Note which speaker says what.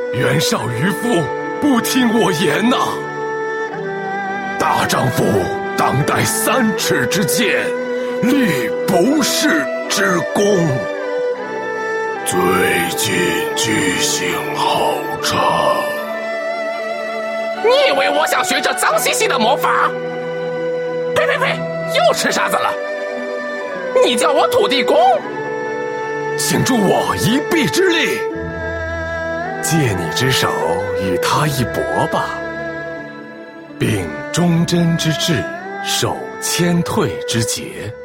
Speaker 1: 袁绍渔夫不听我言呐！大丈夫当带3尺之剑，立不世之功。最近举行好战。
Speaker 2: 你以为我想学这脏兮兮的魔法？呸呸呸！又吃沙子了！你叫我土地公？
Speaker 1: 请助我一臂之力，借你之手与他一搏吧，并忠贞之志，守谦退之节。